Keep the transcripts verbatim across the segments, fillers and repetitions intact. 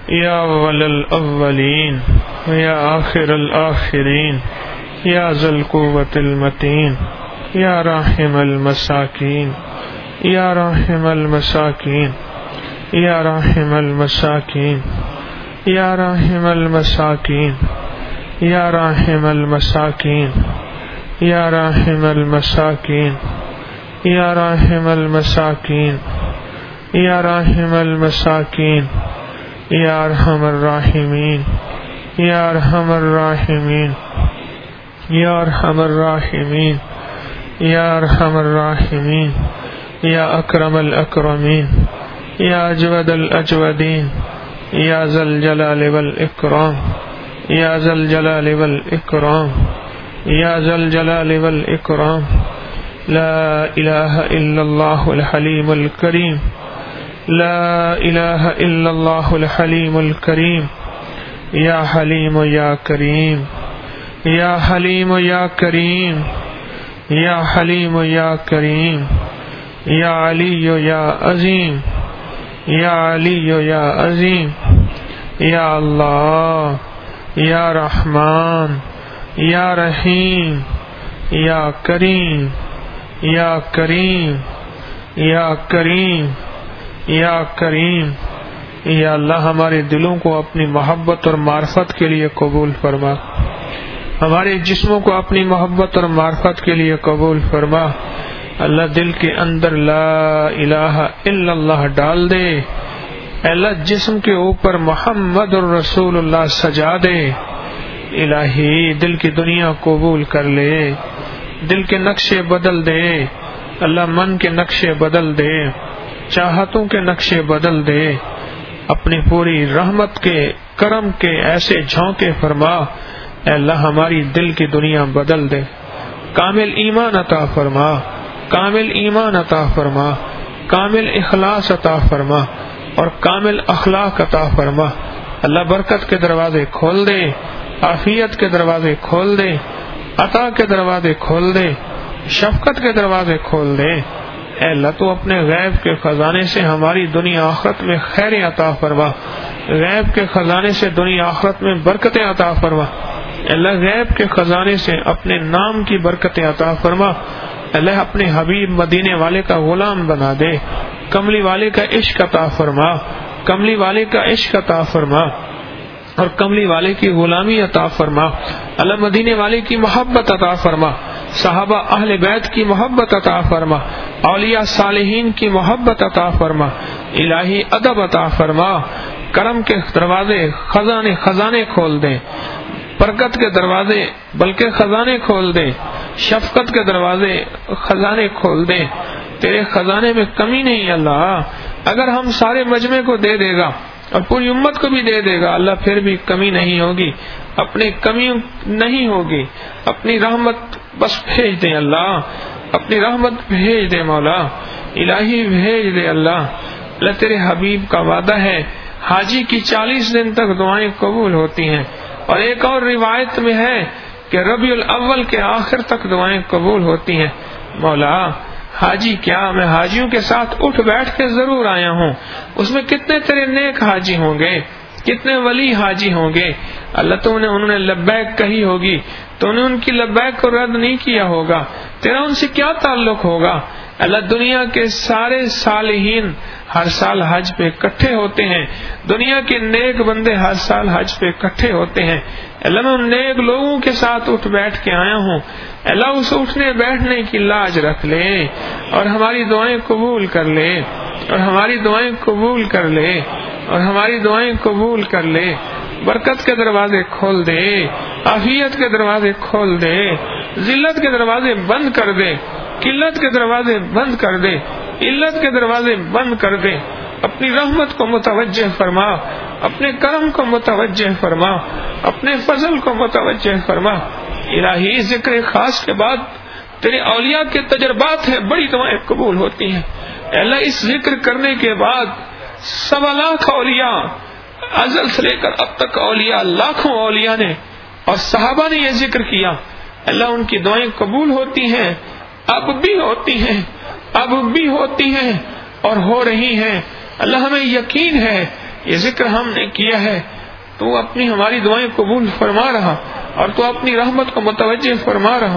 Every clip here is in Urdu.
یا اول الاولین یا آخر الآخرین یا ذی القوة المتین یا راحم المساکین یا راحم المساکین یا راحم المساکین یا راحم المساکین یا راحم المساکین یا راحم المساکین یا راحم المساکین یا راحم المساکین یا ارحم الراحمین یا ارحم الراحمین یا ارحم الراحمین یا ارحم الراحمین یا اکرم الاکرمین یا اجود الاجودین یا ذی الجلال والاکرام یا ذی الجلال والاکرام یا ذی الجلال والاکرام لا الہ الا اللہ الحلیم الکریم لا الہ الا اللہ الحلیم الکریم یا حلیم یا کریم یا حلیم یا کریم یا حلیم یا کریم یا علی یا عظیم یا علی یا عظیم یا اللہ یا رحمان یا رحیم یا کریم یا کریم یا کریم یا کریم یا اللہ ہمارے دلوں کو اپنی محبت اور معرفت کے لیے قبول فرما، ہمارے جسموں کو اپنی محبت اور معرفت کے لیے قبول فرما۔ اللہ دل کے اندر لا الہ الا اللہ ڈال دے، اللہ جسم کے اوپر محمد الرسول اللہ سجا دے۔ الہی دل کی دنیا قبول کر لے، دل کے نقشے بدل دے، اللہ من کے نقشے بدل دے، چاہتوں کے نقشے بدل دے، اپنی پوری رحمت کے کرم کے ایسے جھونکے فرما۔ اے اللہ ہماری دل کی دنیا بدل دے، کامل ایمان عطا فرما، کامل ایمان عطا فرما، کامل اخلاص عطا فرما اور کامل اخلاق عطا فرما۔ اللہ برکت کے دروازے کھول دے، عافیت کے دروازے کھول دے، عطا کے دروازے کھول دے، شفقت کے دروازے کھول دے۔ اے اللہ تو اپنے غیب کے خزانے سے ہماری دنیا آخرت میں خیر عطا فرما، غیب کے خزانے سے دنیا آخرت میں برکتیں عطا فرما۔ اللہ غیب کے خزانے سے اپنے نام کی برکتیں عطا فرما۔ اللہ اپنے حبیب مدینے والے کا غلام بنا دے، کملی والے کا عشق عطا فرما، کملی والے کا عشق عطا فرما اور کملی والے کی غلامی عطا فرما۔ اللہ مدینے والے کی محبت عطا فرما، صحابہ اہل بیت کی محبت عطا فرما، اولیاء صالحین کی محبت عطا فرما۔ الہی ادب عطا فرما، کرم کے دروازے خزانے خزانے کھول دے، برکت کے دروازے بلکہ خزانے کھول دے، شفقت کے دروازے خزانے کھول دے۔ تیرے خزانے میں کمی نہیں اللہ، اگر ہم سارے مجمع کو دے دے گا اور پوری امت کو بھی دے دے گا اللہ پھر بھی کمی نہیں ہوگی، اپنی کمی نہیں ہوگی۔ اپنی رحمت بس بھیج دے اللہ، اپنی رحمت بھیج دے مولا، الہی بھیج دے اللہ۔ اللہ تیرے حبیب کا وعدہ ہے حاجی کی چالیس دن تک دعائیں قبول ہوتی ہیں، اور ایک اور روایت میں ہے کہ ربیع الاول کے آخر تک دعائیں قبول ہوتی ہیں۔ مولا حاجی کیا میں حاجیوں کے ساتھ اٹھ بیٹھ کے ضرور آیا ہوں، اس میں کتنے تیرے نیک حاجی ہوں گے، کتنے ولی حاجی ہوں گے اللہ، تو نے انہوں نے لبیک کہی ہوگی، تو نے ان کی لبیک کو رد نہیں کیا ہوگا، تیرا ان سے کیا تعلق ہوگا اللہ۔ دنیا کے سارے صالحین ہر سال حج پہ اکٹھے ہوتے ہیں، دنیا کے نیک بندے ہر سال حج پہ اکٹھے ہوتے ہیں اللہ، میں ان نیک لوگوں کے ساتھ اٹھ بیٹھ کے آیا ہوں اللہ، اس اٹھنے بیٹھنے کی لاج رکھ لے اور ہماری دعائیں قبول کر لے، اور ہماری دعائیں قبول کر لے، اور ہماری دعائیں قبول کر لے۔ برکت کے دروازے کھول دے، عافیت کے دروازے کھول دے، ذلت کے دروازے بند کر دے، قلت کے دروازے بند کر دے، علت کے دروازے بند کر دے۔ اپنی رحمت کو متوجہ فرما، اپنے کرم کو متوجہ فرما، اپنے فضل کو متوجہ فرما۔ الہی ذکر خاص کے بعد تیرے اولیاء کے تجربات ہیں، بڑی دعائیں قبول ہوتی ہیں اللہ۔ اس ذکر کرنے کے بعد سوا لاکھ اولیاء ازل سے لے کر اب تک اولیاء، لاکھوں اولیاء نے اور صحابہ نے یہ ذکر کیا اللہ، ان کی دعائیں قبول ہوتی ہیں، اب بھی ہوتی ہیں، اب بھی ہوتی ہیں اور ہو رہی ہیں اللہ۔ ہمیں یقین ہے یہ ذکر ہم نے کیا ہے، تو اپنی ہماری دعائیں قبول فرما رہا اور تو اپنی رحمت کو متوجہ فرما رہا۔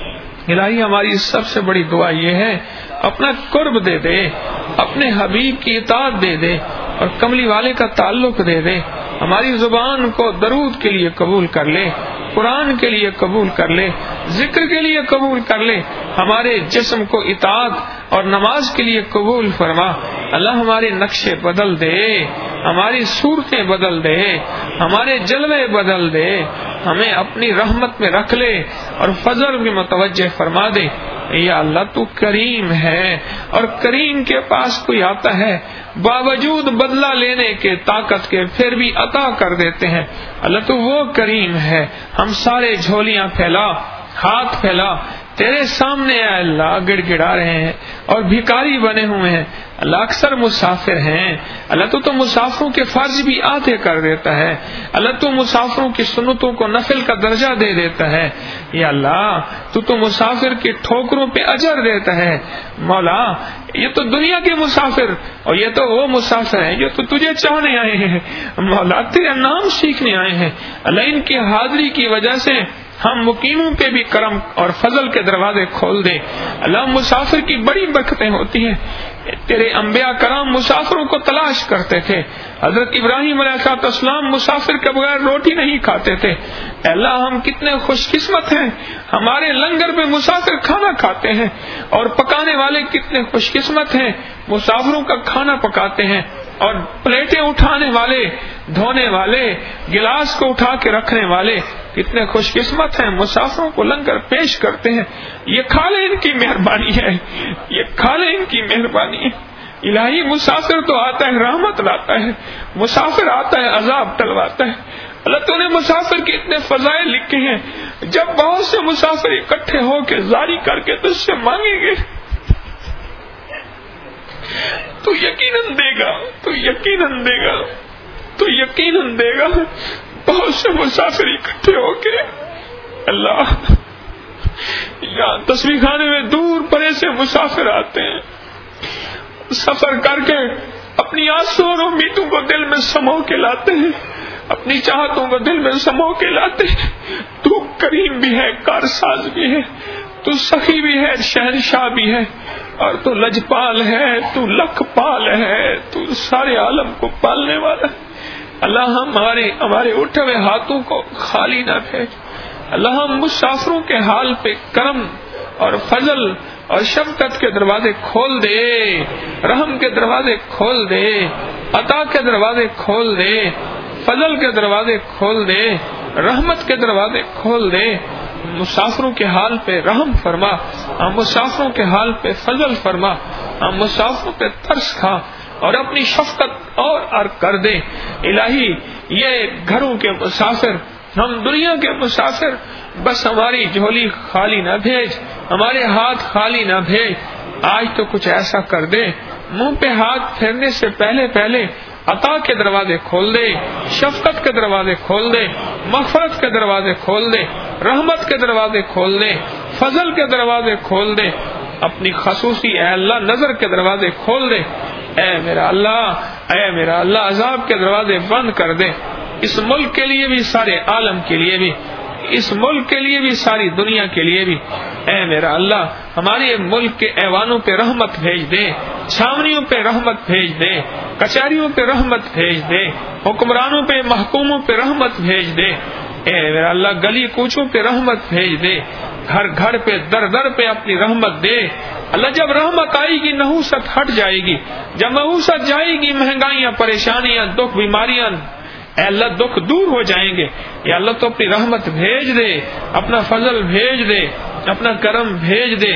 الہی ہماری سب سے بڑی دعا یہ ہے، اپنا قرب دے دے، اپنے حبیب کی اطاعت دے دے اور کملی والے کا تعلق دے دے، ہماری زبان کو درود کے لیے قبول کر لے، قرآن کے لیے قبول کر لے، ذکر کے لیے قبول کر لے، ہمارے جسم کو اطاعت اور نماز کے لیے قبول فرما۔ اللہ ہمارے نقشے بدل دے، ہماری صورتیں بدل دے، ہمارے جلوے بدل دے، ہمیں اپنی رحمت میں رکھ لے اور فضل میں متوجہ فرما دے۔ یا اللہ تو کریم ہے، اور کریم کے پاس کوئی آتا ہے باوجود بدلہ لینے کے طاقت کے پھر بھی عطا کر دیتے ہیں۔ اللہ تو وہ کریم ہے، ہم سارے جھولیاں پھیلا، ہاتھ پھیلا تیرے سامنے اے اللہ گڑ گڑا رہے ہیں اور بھکاری بنے ہوئے ہیں۔ اللہ اکثر مسافر ہیں، اللہ تو تو مسافروں کے فرض بھی آدھے کر دیتا ہے، اللہ تو مسافروں کی سنتوں کو نفل کا درجہ دے دیتا ہے۔ یا اللہ تو تو مسافر کی ٹھوکروں پہ اجر دیتا ہے۔ مولا یہ تو دنیا کے مسافر اور یہ تو وہ مسافر ہیں جو تو تجھے چاہنے آئے ہیں، مولا تیرا نام سیکھنے آئے ہیں۔ اللہ ان کی حاضری کی وجہ سے ہم مقیموں پہ بھی کرم اور فضل کے دروازے کھول دے۔ اللہ مسافر کی بڑی برکتیں ہوتی ہیں، تیرے انبیاء کرام مسافروں کو تلاش کرتے تھے۔ حضرت ابراہیم علیہ السلام مسافر کے بغیر روٹی نہیں کھاتے تھے۔ اے اللہ ہم کتنے خوش قسمت ہیں، ہمارے لنگر میں مسافر کھانا کھاتے ہیں، اور پکانے والے کتنے خوش قسمت ہیں، مسافروں کا کھانا پکاتے ہیں، اور پلیٹیں اٹھانے والے، دھونے والے، گلاس کو اٹھا کے رکھنے والے کتنے خوش قسمت ہیں، مسافروں کو لنگر پیش کرتے ہیں۔ یہ کھالے ان کی مہربانی ہے، یہ کھالے ان کی مہربانی ہے۔ الہی مسافر تو آتا ہے رحمت لاتا ہے، مسافر آتا ہے عذاب ٹلواتا ہے۔ اللہ تو نے مسافر کے اتنے فضائل لکھے ہیں، جب بہت سے مسافر اکٹھے ہو کے زاری کر کے تجھ سے مانگیں گے تو یقیناً دے گا، تو یقیناً دے گا، تو یقیناً دے گا۔ بہت سے مسافر اکٹھے ہو کے اللہ یہاں تسبیح خانے میں دور پرے سے مسافر آتے ہیں، سفر کر کے اپنی آسوں اور امیدوں کو دل میں سمو کے لاتے ہیں، اپنی چاہتوں کو دل میں سمو کے لاتے ہیں۔ تو کریم بھی ہے، کارساز بھی ہے، تو سخی بھی ہے، شہنشاہ بھی ہے، اور تو لجپال ہے، تو لکھ پال ہے، تو سارے عالم کو پالنے والا ہے۔ اللہ ہم ہمارے ہمارے اٹھے ہوئے ہاتھوں کو خالی نہ بھیج۔ اللہ ہم مسافروں کے حال پہ کرم اور فضل اور شفقت کے دروازے کھول دے، رحم کے دروازے کھول دے، عطا کے دروازے کھول دے، فضل کے دروازے کھول دے، رحمت کے دروازے کھول دے۔ مسافروں کے حال پہ رحم فرما، ہم مسافروں کے حال پہ فضل فرما، ہم مسافروں پہ ترس کھا اور اپنی شفقت اور ار کر دے۔ الہی یہ گھروں کے مسافر، ہم دنیا کے مسافر، بس ہماری جھولی خالی نہ بھیج، ہمارے ہاتھ خالی نہ بھیج۔ آج تو کچھ ایسا کر دے، منہ پہ ہاتھ پھیرنے سے پہلے پہلے عطا کے دروازے کھول دے، شفقت کے دروازے کھول دے، مغفرت کے دروازے کھول دے، رحمت کے دروازے کھول دے، فضل کے دروازے کھول دے، اپنی خصوصی اے اللہ نظر کے دروازے کھول دے۔ اے میرا اللہ، اے میرا اللہ عذاب کے دروازے بند کر دے، اس ملک کے لیے بھی، سارے عالم کے لیے بھی، اس ملک کے لیے بھی، ساری دنیا کے لیے بھی۔ اے میرا اللہ ہمارے ملک کے ایوانوں پہ رحمت بھیج دے، چھاونیوں پہ رحمت بھیج دے، کچہریوں پہ رحمت بھیج دے، حکمرانوں پہ، محکوموں پہ رحمت بھیج دے۔ اے میرا اللہ گلی کوچوں پہ رحمت بھیج دے، گھر گھر پہ، در در پہ اپنی رحمت دے۔ اللہ جب رحمت آئے گی نحوست ہٹ جائے گی، جب نحوست جائے گی مہنگائیاں، پریشانیاں، دکھ، بیماریاں، اے اللہ دکھ دور ہو جائیں گے۔ یا اللہ تو اپنی رحمت بھیج دے، اپنا فضل بھیج دے، اپنا کرم بھیج دے۔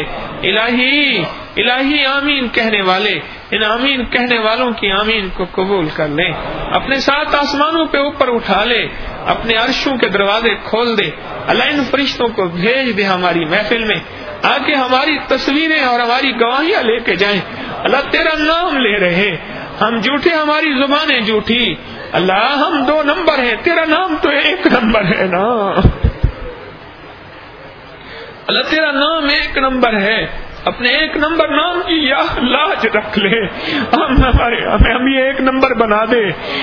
الہی الہی آمین کہنے والے، ان آمین کہنے والوں کی آمین کو قبول کر لے، اپنے ساتھ آسمانوں پہ اوپر اٹھا لے، اپنے عرشوں کے دروازے کھول دے۔ اللہ ان فرشتوں کو بھیج دے ہماری محفل میں، آ کے ہماری تصویریں اور ہماری گواہیاں لے کے جائیں۔ اللہ تیرا نام لے رہے، ہم جھوٹے، ہماری زبانیں جھوٹی، اللہ ہم دو نمبر ہیں، تیرا نام تو ایک نمبر ہے نا۔ اللہ تیرا نام ایک نمبر ہے، اپنے ایک نمبر نام کی یا لاج رکھ لے، ہم ہمارے ہمیں ہم یہ ایک نمبر بنا دے.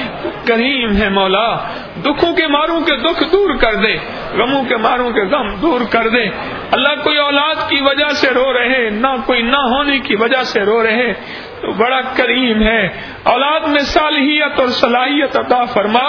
کریم ہے مولا، دکھوں کے ماروں کے دکھ دور کر دے، غموں کے ماروں کے غم دور کر دے. اللہ کوئی اولاد کی وجہ سے رو رہے، نہ کوئی نہ ہونے کی وجہ سے رو رہے تو بڑا کریم ہے، اولاد میں صالحیت اور صلاحیت عطا فرما.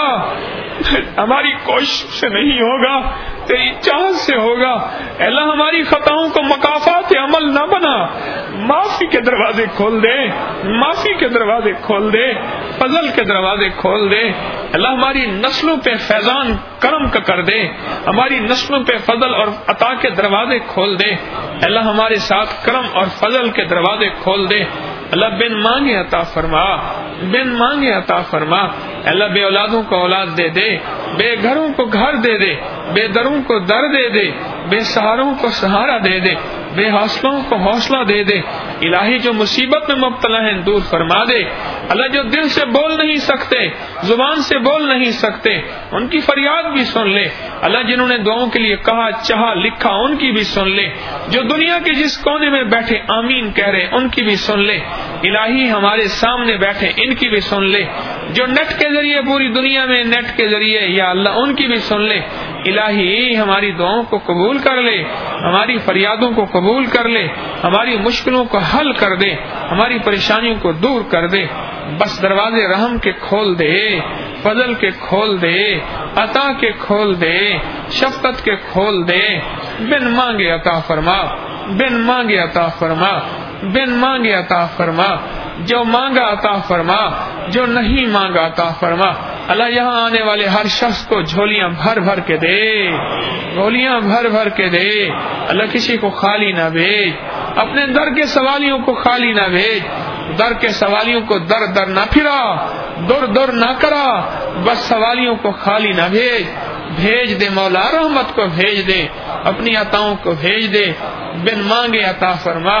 ہماری کوشش سے نہیں ہوگا، تیری چاہت سے ہوگا. اللہ ہماری خطاؤں کو مکافات عمل نہ بنا، معافی کے دروازے کھول دے، معافی کے دروازے کھول دے، فضل کے دروازے کھول دے. اللہ ہماری نسلوں پہ فیضان کرم کا کر دے، ہماری نسلوں پہ فضل اور عطا کے دروازے کھول دے. اللہ ہمارے ساتھ کرم اور فضل کے دروازے کھول دے. اللہ بن مانگے عطا فرما، بن مانگے عطا فرما. اللہ بے اولادوں کو اولاد دے دے، بے گھروں کو گھر دے دے، بے دروں کو در دے دے، بے سہاروں کو سہارا دے دے، بے حوصلوں کو حوصلہ دے دے. الہی جو مصیبت میں مبتلا ہیں دور فرما دے. اللہ جو دل سے بول نہیں سکتے، زبان سے بول نہیں سکتے، ان کی فریاد بھی سن لے. اللہ جنہوں نے دعاؤں کے لیے کہا چاہا لکھا ان کی بھی سن لے. جو دنیا کے جس کونے میں بیٹھے آمین کہہ رہے ان کی بھی سن لے. الہی ہمارے سامنے بیٹھے ان کی بھی سن لے. جو نیٹ کے ذریعے پوری دنیا میں نیٹ کے ذریعے یا اللہ ان کی بھی سن لے. الہی ہماری دعاؤں کو قبول کر لے، ہماری فریادوں کو قبول کر لے، ہماری مشکلوں کو حل کر دے، ہماری پریشانیوں کو دور کر دے. بس دروازے رحم کے کھول دے، فضل کے کھول دے، عطا کے کھول دے، شفقت کے کھول دے. بن مانگے عطا فرما، بن مانگے عطا فرما، بن مانگے عطا فرما. جو مانگا عطا فرما، جو نہیں مانگا عطا فرما. اللہ یہاں آنے والے ہر شخص کو جھولیاں بھر بھر کے دے، جھولیاں بھر بھر کے دے. اللہ کسی کو خالی نہ بھیج، اپنے در کے سوالیوں کو خالی نہ بھیج. در کے سوالیوں کو در در نہ پھرا، در در نہ کرا، بس سوالیوں کو خالی نہ بھیج. بھیج دے مولا، رحمت کو بھیج دے، اپنی عطاؤں کو بھیج دے. بن مانگے عطا فرما.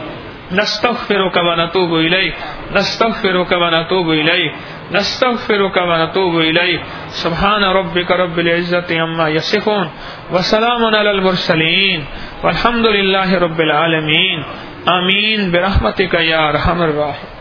نستغفرک ونتوب الیک، نستغفرک ونتوب الیک، نستغفرک ونتوب الیک. سبحان ربک رب العزت عما یصفون وسلام علی المرسلین والحمد للہ رب العالمین. آمین برحمتک یا ارحم الراحمین.